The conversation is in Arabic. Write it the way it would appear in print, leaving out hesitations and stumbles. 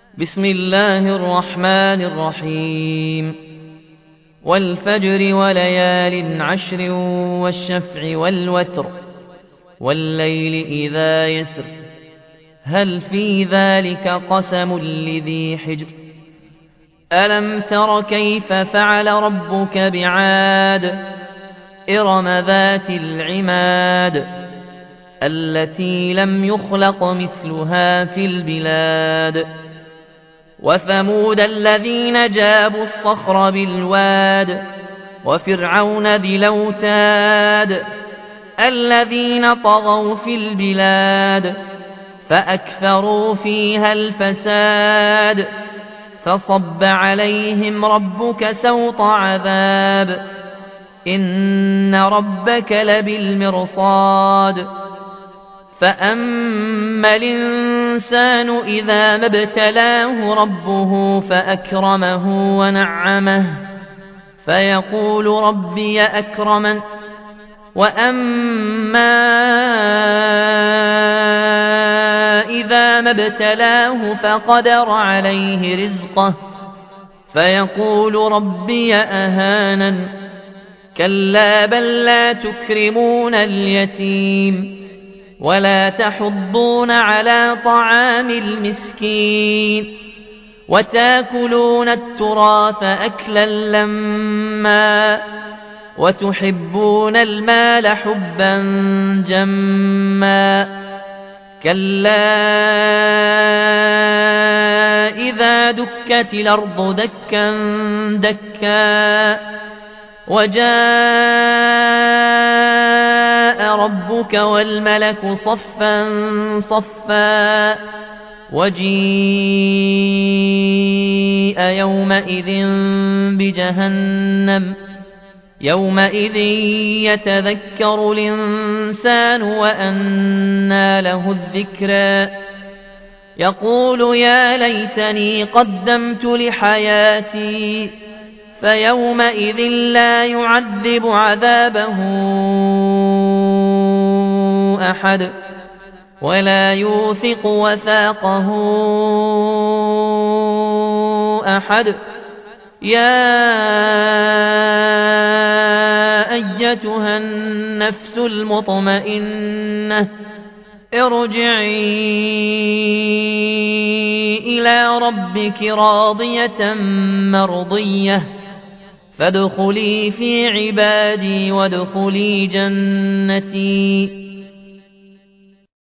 بسم الله الرحمن الرحيم والفجر وليال عشر والشفع والوتر والليل إذا يسر هل في ذلك قسم لذي حجر ألم تر كيف فعل ربك بعاد إرم ذات العماد التي لم يخلق مثلها في البلاد وثمود الذين جابوا الصخر بالواد وفرعون ذي الأوتاد الذين طغوا في البلاد فأكثروا فيها الفساد فصب عليهم ربك سوط عذاب إن ربك لبالمرصاد فأما الإنسان إذا ما ابتلاه ربه فأكرمه ونعمه فيقول ربي أكرمن وأما إذا ما ابتلاه فقدر عليه رزقه فيقول ربي أهانن كلا بل لا تكرمون اليتيم ولا تحضون على طعام المسكين وتاكلون التراث أكلا لما وتحبون المال حبا جما كلا إذا دكت الأرض دكا دكا وجاء ربك والملك صفا صفا وجيء يومئذ بجهنم يومئذ يتذكر الإنسان وأنى له الذكرى يقول يا ليتني قدمت لحياتي فيومئذ لا يعذب عذابه أحد ولا يوثق وثاقه أحد يا أيتها النفس المطمئنة ارجعي إلى ربك راضية مرضية فادخلي في عبادي وادخلي جنتي